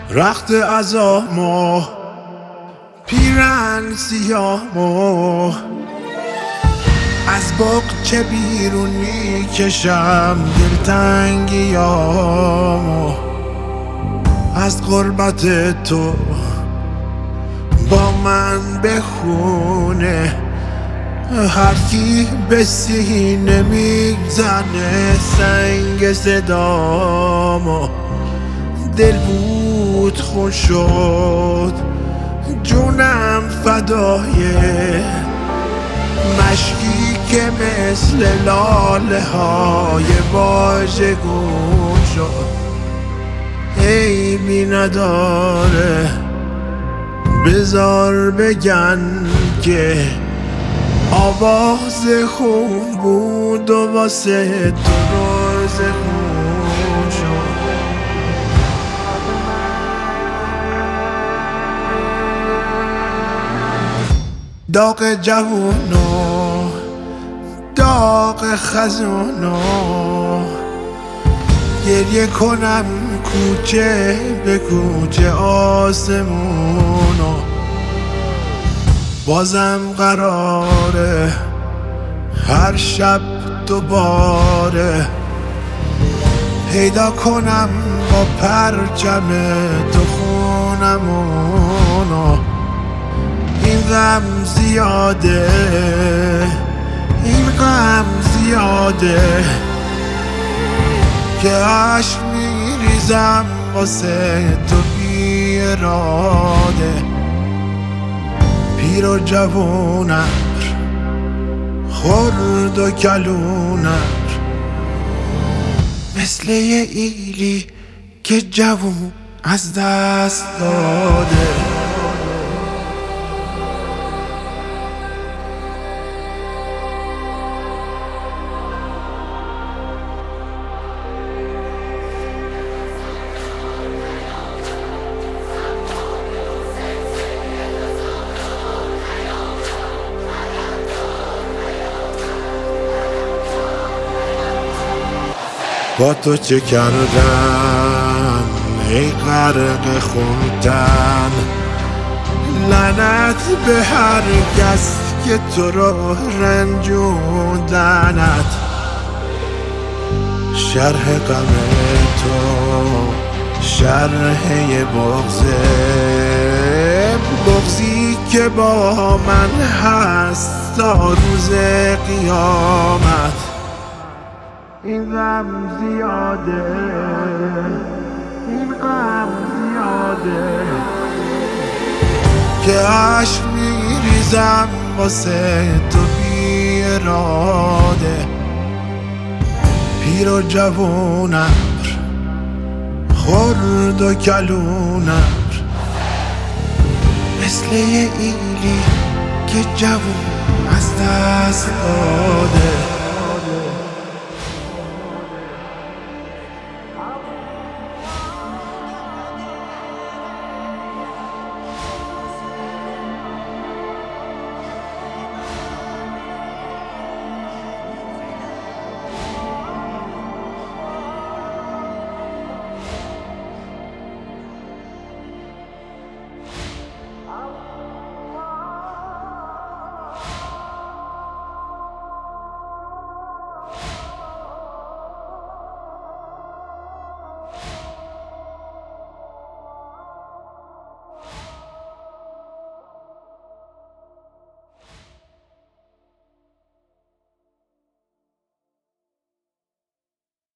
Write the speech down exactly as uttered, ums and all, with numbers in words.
رخت عزامو پیرن سیامو از باغچه بیرون میکشم دلتنگیامو از غربت تو با من بخونه هر کی به سینه میزنه سنگ صدامو دل بود خون شد جونم فدای مشکی که مثل لاله های واژگون شد عیبی نداره بذار بگن که آواز خون بود و واسه تو روز خون شد داغ جوونو داغ خزونو گریه کنم کوچه به کوچه آسمونو بازم قراره هر شب دوباره پیدا کنم با پرچم تو خونمونو این غم زیاده این غم زیاده که عشق میریزم واسه تو بی اراده پیر و جوونم خرد و کلونم مثل یه ایلی که جوون از دست داده با تو چه کردم ای غرق خونتن لعنت به هر کس که تو رو رنجوندنت شرح غم تو شرح بغضه بغضی که با من هست تا روز قیامت این غم زیاده این غم زیاده که عشق میریزم واسه تو بی اراده پیر و جوونم خرد و کلونم مثل یه ایلی که جوون از دست داده